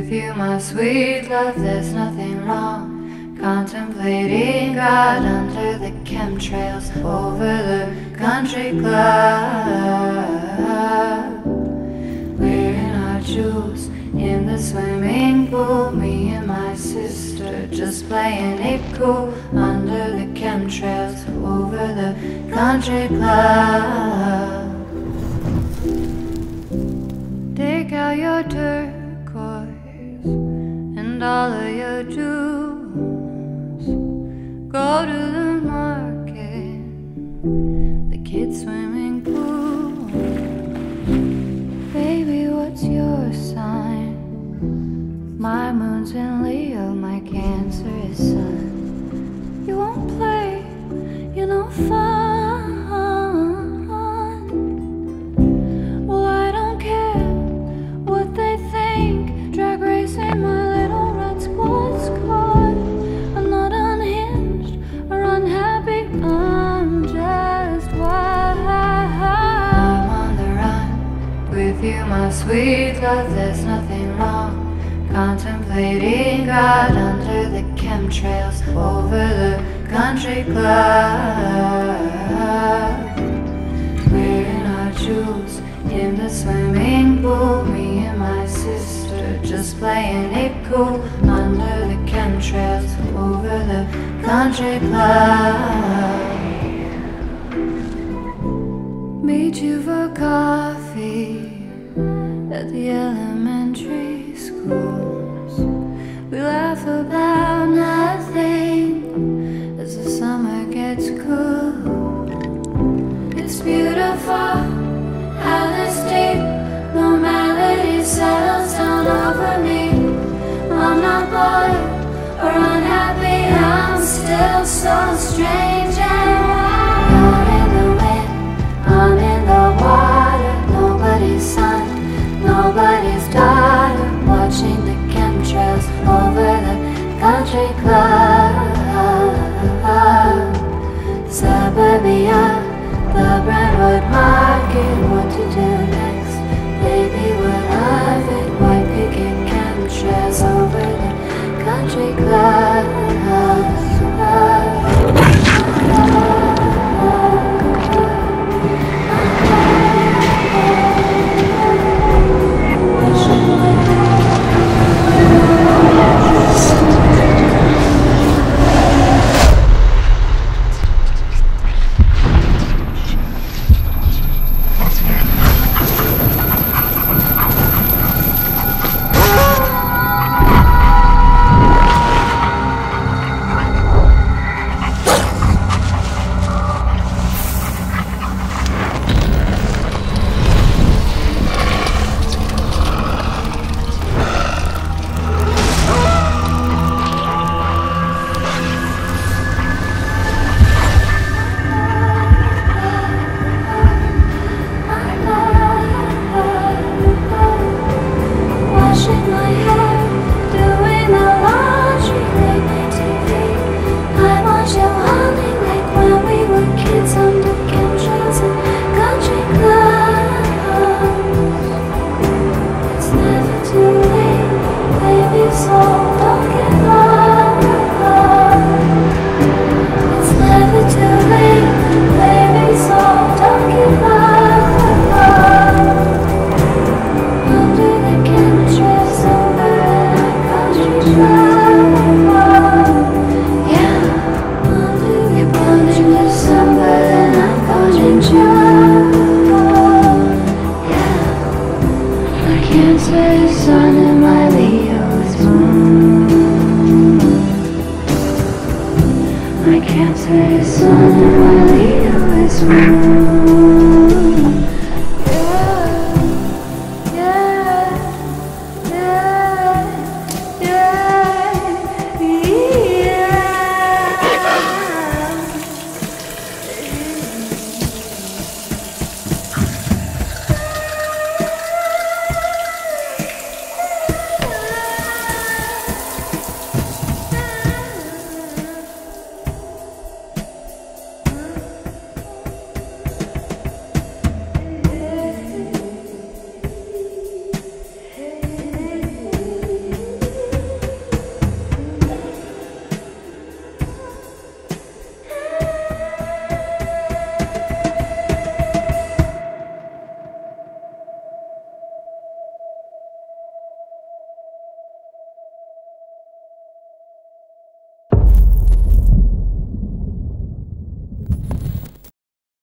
With you, my sweet love, there's nothing wrong. Contemplating God under the chemtrails over the country club. Wearing our jewels in the swimming pool. Me and my sister just playing it cool under the chemtrails over the country club. Take out your turquoise and all of your jewels. Go to the market, the kids' swimming pool. Baby, what's your sign? My moon's in Leo, my Cancer is Sun. You won't play, you're no fun. Well, I don't care what they think. Drag racing my little red squad's caught. I'm not unhinged or unhappy, I'm just wild. I'm on the run with you, my sweet love, there's nothing wrong. Contemplating God under the chemtrails over the country club. Wearing our jewels in the swimming pool. Me and my sister just playing it cool under the chemtrails over the country club. Meet you for coffee at the elementary schools. We laugh about nothing as the summer gets cool. It's beautiful how this deep normality settles down over me. I'm not bored or unhappy, I'm still so strange and wild. You're in the wind, I'm in the water. Nobody's son, nobody's daughter. Watching the chemtrails over the country club. Suburbia, the Brentwood Market. What to do next? Baby, what of it? White picket chemtrails over the country club. Cancer is sun and my Leo is moon. My Cancer is sun and my Leo is moon.